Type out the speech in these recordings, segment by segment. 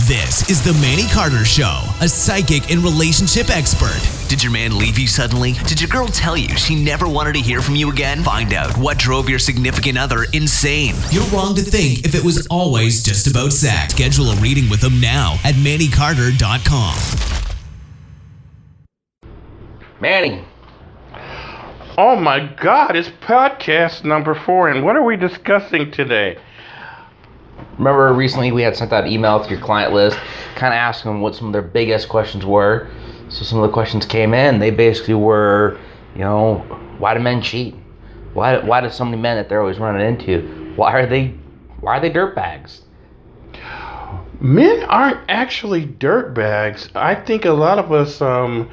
This is the Manny Carter Show, a psychic and relationship expert. Did your man leave you suddenly? Did your girl tell you she never wanted to hear from you again? Find out what drove your significant other insane. You're wrong to think if it was always just about sex. Schedule a reading with him now at MannyCarter.com. Manny. Oh my God, it's podcast number 4, and what are we discussing today? Remember recently we had sent that email to your client list, kind of asking them what some of their biggest questions were. So some of the questions came in. They basically were, why do men cheat? Why do so many men that they're always running into? Why are they dirtbags? Men aren't actually dirtbags. I think a lot of us are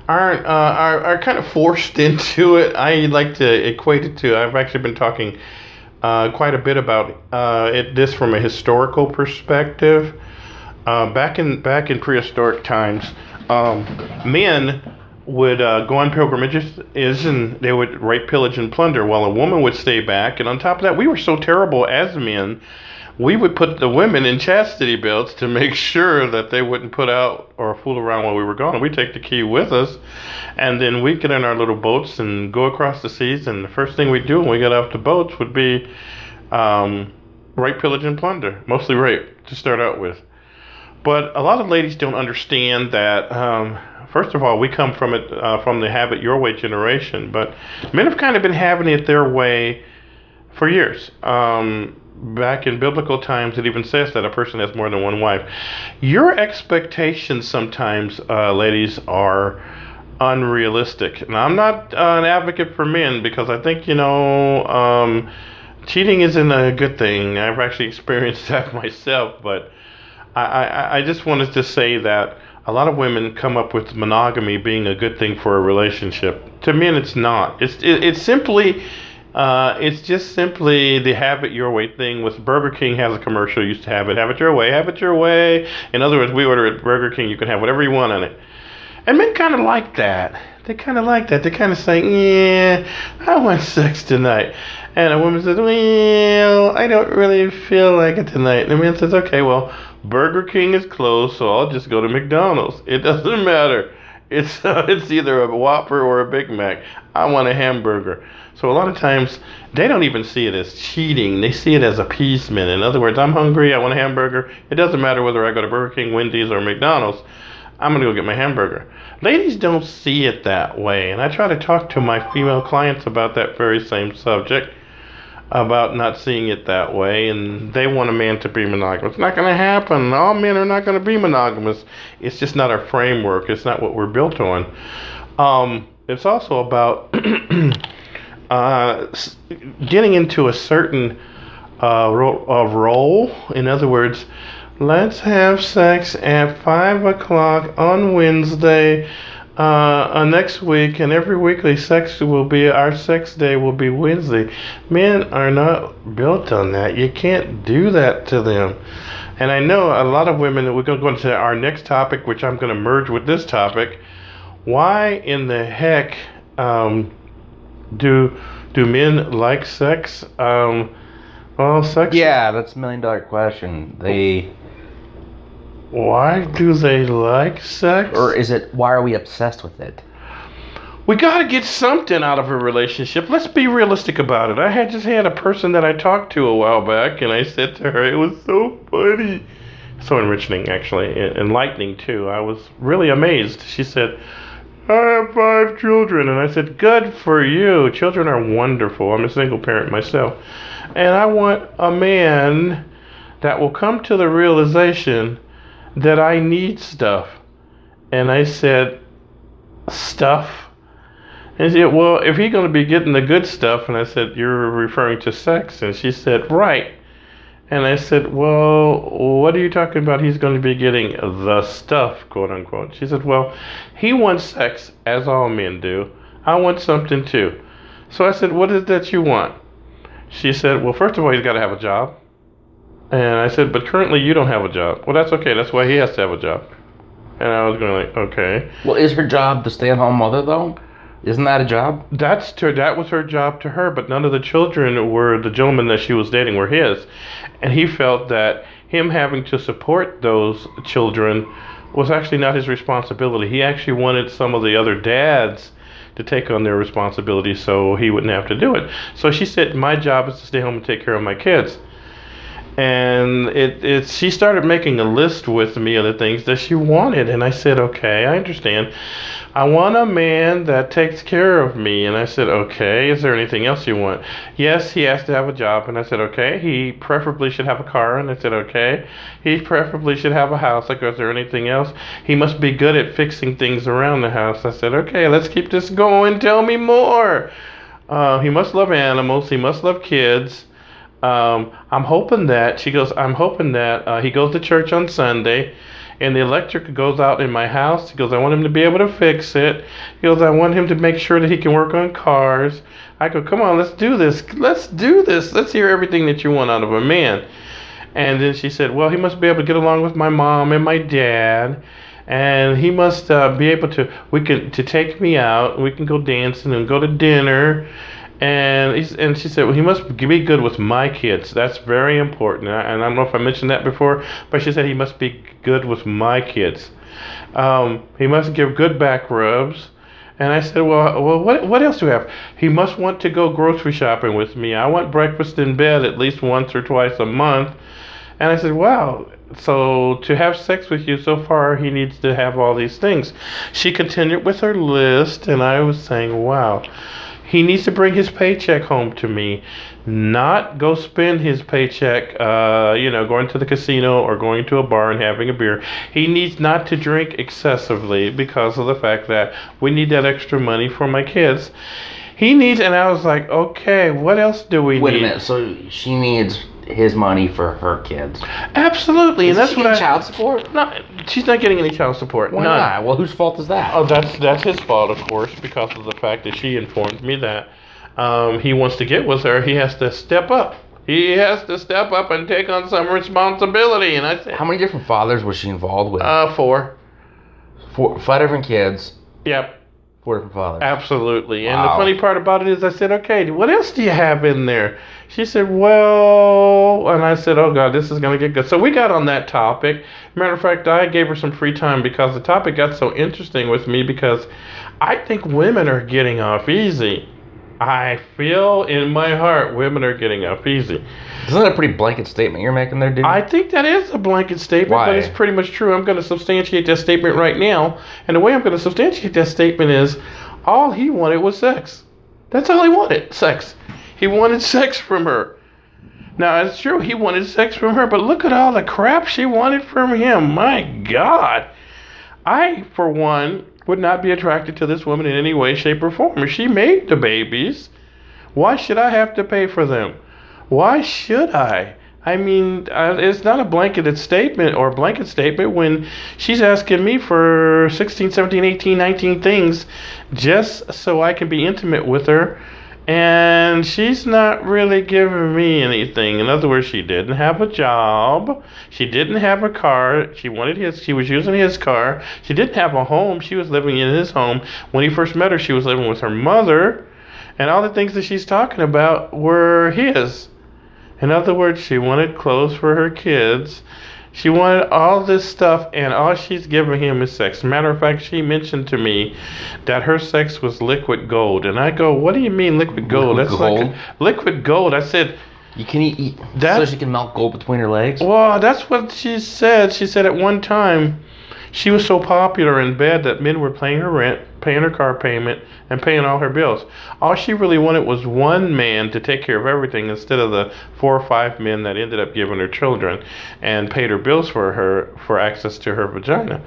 kind of forced into it. I like to equate it to. I've actually been talking quite a bit about this from a historical perspective. Back in prehistoric times, men would go on pilgrimages and they would rape, pillage, and plunder, while a woman would stay back. And on top of that, we were so terrible as men, we would put the women in chastity belts to make sure that they wouldn't put out or fool around while we were gone. We'd take the key with us, and then we'd get in our little boats and go across the seas, and the first thing we'd do when we got off the boats would be rape, pillage, and plunder. Mostly rape, to start out with. But a lot of ladies don't understand that, first of all, we come from it from the have it your way generation, but men have kind of been having it their way for years. Back in biblical times, it even says that a person has more than one wife. Your expectations sometimes, ladies, are unrealistic. And I'm not an advocate for men because I think, cheating isn't a good thing. I've actually experienced that myself, but I just wanted to say that a lot of women come up with monogamy being a good thing for a relationship. To men, it's not. It's simply... it's just simply the have it your way thing. With Burger King has a commercial used to have it your way, have it your way. In other words, we order at Burger King, you can have whatever you want on it. And men kind of like that. They kind of like that. They kind of say, yeah, I want sex tonight. And a woman says, well, I don't really feel like it tonight. And the man says, okay, well, Burger King is closed, so I'll just go to McDonald's. It doesn't matter. It's either a Whopper or a Big Mac. I want a hamburger. So a lot of times, they don't even see it as cheating. They see it as appeasement. In other words, I'm hungry, I want a hamburger. It doesn't matter whether I go to Burger King, Wendy's, or McDonald's. I'm going to go get my hamburger. Ladies don't see it that way. And I try to talk to my female clients about that very same subject, about not seeing it that way. And they want a man to be monogamous. It's not going to happen. All men are not going to be monogamous. It's just not our framework. It's not what we're built on. It's also about... getting into a certain role. In other words, let's have sex at 5 o'clock on Wednesday next week, and every weekly our sex day will be Wednesday. Men are not built on that. You can't do that to them. And I know a lot of women, we're going to go into our next topic, which I'm going to merge with this topic. Why in the heck do men like sex? Sex. Yeah, that's $1 million question. Why do they like sex? Or is it, why are we obsessed with it? We gotta get something out of a relationship. Let's be realistic about it. I had a person that I talked to a while back, and I said to her, it was so funny. So enriching, actually, enlightening too. I was really amazed. She said, I have 5 children. And I said, good for you. Children are wonderful. I'm a single parent myself. And I want a man that will come to the realization that I need stuff. And I said, stuff? And she said, well, if he's going to be getting the good stuff. And I said, you're referring to sex? And she said, right. And I said, well, what are you talking about? He's going to be getting the stuff, quote unquote. She said, well, he wants sex, as all men do. I want something too. So I said, what is that you want? She said, well, first of all, he's got to have a job. And I said, but currently you don't have a job. Well, that's okay. That's why he has to have a job. And I was going like, okay. Well, is her job the stay-at-home mother, though? Isn't that a job? That was her job to her, but none of the children were the gentleman that she was dating were his. And he felt that him having to support those children was actually not his responsibility. He actually wanted some of the other dads to take on their responsibility so he wouldn't have to do it. So she said, my job is to stay home and take care of my kids. And she started making a list with me of the things that she wanted. And I said, okay, I understand. I want a man that takes care of me. And I said, okay, is there anything else you want? Yes, he has to have a job. And I said, okay, he preferably should have a car. And I said, okay, he preferably should have a house. Like, is there anything else? He must be good at fixing things around the house. I said, okay, let's keep this going. Tell me more. He must love animals. He must love kids. I'm hoping that, she goes, I'm hoping that he goes to church on Sunday and the electric goes out in my house. He goes, I want him to be able to fix it. He goes, I want him to make sure that he can work on cars. I go, come on, let's do this. Let's do this. Let's hear everything that you want out of a man. And then she said, well, he must be able to get along with my mom and my dad. And he must be able to take me out. We can go dancing and go to dinner. And she said, well, he must be good with my kids. That's very important. And I don't know if I mentioned that before, but she said he must be good with my kids. He must give good back rubs. And I said, well, what else do we have? He must want to go grocery shopping with me. I want breakfast in bed at least once or twice a month. And I said, wow, so to have sex with you so far, he needs to have all these things. She continued with her list, and I was saying, wow. He needs to bring his paycheck home to me, not go spend his paycheck, going to the casino or going to a bar and having a beer. He needs not to drink excessively because of the fact that we need that extra money for my kids. He needs, and I was like, okay, what else do we need? Wait a minute, so she needs his money for her kids? Absolutely, and that's what child support? No, she's not getting any child support. Why not? Well, whose fault is that? Oh, that's his fault, of course, because of the fact that she informed me that he wants to get with her. He has to step up. He has to step up and take on some responsibility. And I said, how many different fathers was she involved with? 4. 5 different kids. Yep. 4 different fathers. Absolutely. And wow. The funny part about it is I said, okay, what else do you have in there? She said, well, and I said, oh, God, this is going to get good. So we got on that topic. Matter of fact, I gave her some free time because the topic got so interesting with me because I think women are getting off easy. I feel in my heart women are getting off easy. Isn't that a pretty blanket statement you're making there, dude? I think that is a blanket statement, Why? But it's pretty much true. I'm going to substantiate that statement right now. And the way I'm going to substantiate that statement is all he wanted was sex. That's all he wanted, sex. He wanted sex from her. Now, it's true, he wanted sex from her, but look at all the crap she wanted from him. My God. I, for one, would not be attracted to this woman in any way, shape, or form. She made the babies. Why should I have to pay for them? Why should I? I mean, it's not a blanketed statement or a blanket statement when she's asking me for 16, 17, 18, 19 things just so I can be intimate with her. And she's not really giving me anything. In other words, she didn't have a job. She didn't have a car. She was using his car. She didn't have a home. She was living in his home. When he first met her, she was living with her mother. And all the things that she's talking about were his. In other words, she wanted clothes for her kids. She wanted all this stuff, and all she's giving him is sex. Matter of fact, she mentioned to me that her sex was liquid gold. And I go, what do you mean liquid gold? Liquid gold? Like liquid gold. I said, you can eat that, so she can melt gold between her legs? Well, that's what she said. She said at one time she was so popular in bed that men were paying her rent, paying her car payment, and paying all her bills. All she really wanted was one man to take care of everything instead of the 4 or 5 men that ended up giving her children and paid her bills for her for access to her vagina.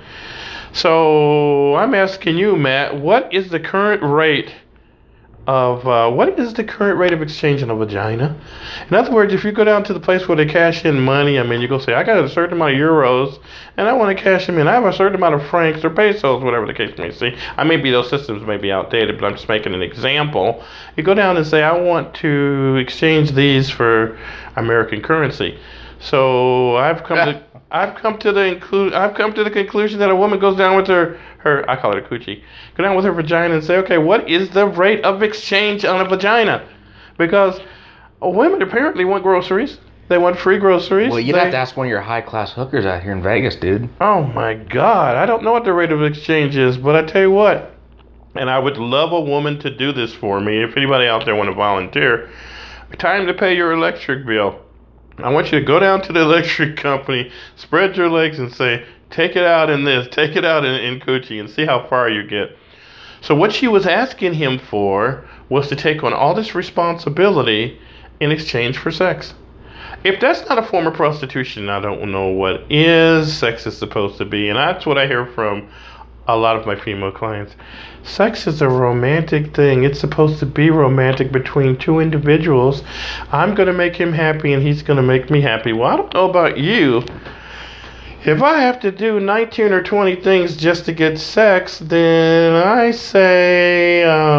So I'm asking you, Matt, what is the current rate of exchanging a vagina? In other words, if you go down to the place where they cash in money, I mean, you go say, I got a certain amount of euros, and I want to cash them in. I have a certain amount of francs or pesos, whatever the case may be. Maybe those systems may be outdated, but I'm just making an example. You go down and say, I want to exchange these for American currency. So I've come to the conclusion that a woman goes down with her I call it a coochie, go down with her vagina and say, okay, what is the rate of exchange on a vagina? Because women apparently want groceries. They want free groceries. Well, you'd have to ask one of your high-class hookers out here in Vegas, dude. Oh my God, I don't know what the rate of exchange is, but I tell you what, and I would love a woman to do this for me. If anybody out there want to volunteer, time to pay your electric bill. I want you to go down to the electric company, spread your legs, and say, take it out in this, take it out in coochie, and see how far you get. So what she was asking him for was to take on all this responsibility in exchange for sex. If that's not a form of prostitution, I don't know what is. Sex is supposed to be, and that's what I hear from a lot of my female clients. Sex is a romantic thing. It's supposed to be romantic between two individuals. I'm going to make him happy, and he's going to make me happy. Well, I don't know about you. If I have to do 19 or 20 things just to get sex, then I say,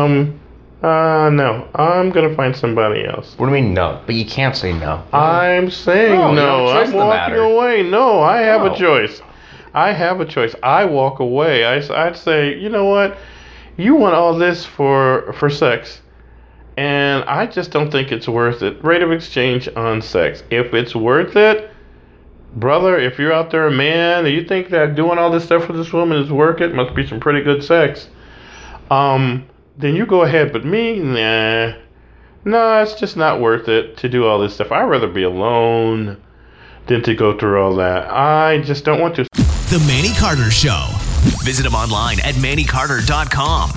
no, I'm going to find somebody else. What do you mean no? But you can't say no. I'm saying no. I'm walking away. No, I have a choice. I have a choice. I walk away. I'd say, you know what? You want all this for sex, and I just don't think it's worth it. Rate of exchange on sex. If it's worth it, brother, if you're out there a man and you think that doing all this stuff for this woman is worth it, must be some pretty good sex, then you go ahead. But me, nah. No, it's just not worth it to do all this stuff. I'd rather be alone than to go through all that. I just don't want to. The Manny Carter Show. Visit him online at mannycarter.com.